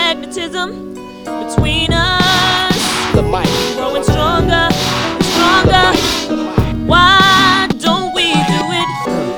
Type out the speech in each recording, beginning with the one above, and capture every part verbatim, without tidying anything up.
magnetism between us. The mic. Growing stronger, stronger. Why don't we do it?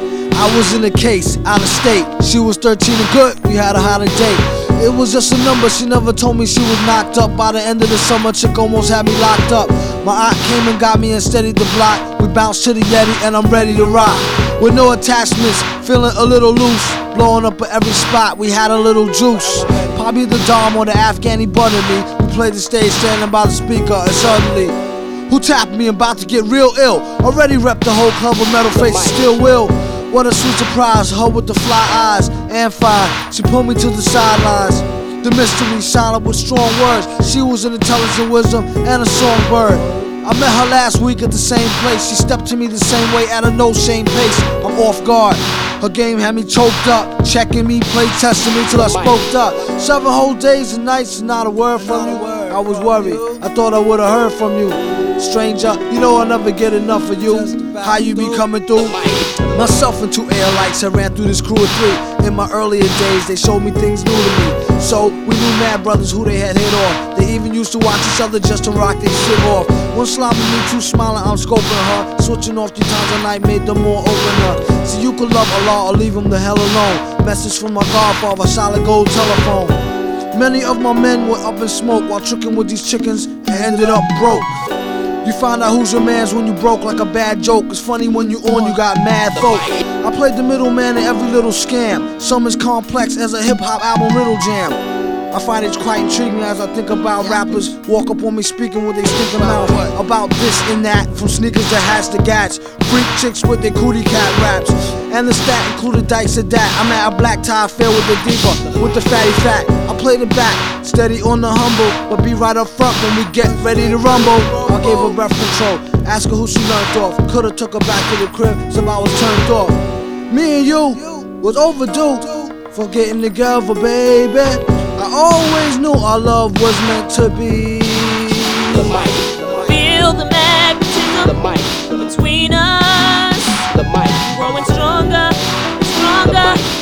I was in a case, out of state. She was thirteen and good, we had a holiday. It was just a number, she never told me she was knocked up. By the end of the summer, chick almost had me locked up. My aunt came and got me and steadied the block. We bounced to the Yeti and I'm ready to rock. With no attachments, feeling a little loose. Blowing up at every spot, we had a little juice. Probably the Dom or the Afghani buttered me. We played the stage standing by the speaker and suddenly who tapped me, about to get real ill. Already repped the whole club with metal faces, still will. What a sweet surprise, her with the fly eyes and fine. She pulled me to the sidelines. The mystery silent with strong words. She was an intelligent wisdom and a songbird. I met her last week at the same place. She stepped to me the same way at a no shame pace. I'm off guard. Her game had me choked up, checking me, play testing me till I spoke up. Seven whole days and nights and not a word from you. I was worried, I thought I would've heard from you. Stranger, you know I'll never get enough of you. How you be coming through? Myself and two air lights, I ran through this crew of three. In my earlier days, they showed me things new to me. So we knew mad brothers who they had hit off. They even used to watch each other just to rock their shit off. One slopping me, two smiling, I'm scoping her. Switching off three times a night made them more opener. So you could love Allah or leave him the hell alone. Message from my godfather, solid gold telephone. Many of my men were up in smoke while tricking with these chickens and ended up broke. You find out who's your mans when you broke like a bad joke. It's funny when you on, you got mad folk. I played the middleman in every little scam. Some as complex as a hip-hop album Riddle Jam. I find it quite intriguing as I think about rappers walk up on me speaking with their stinking mouth about this and that, from sneakers to hats to gats. Freak chicks with their cootie cat raps. And the stat included dikes at that. I'm at a black tie fair with the diva, with the fatty fat. I play the back, steady on the humble, but be right up front when we get ready to rumble. I gave her breath control, ask her who she learned off. Coulda took her back to the crib, so I was turned off. Me and you was overdue for getting together, baby. I always knew our love was meant to be. The mic. Feel the magnetism The mic. between us. The mic. Growing stronger, stronger.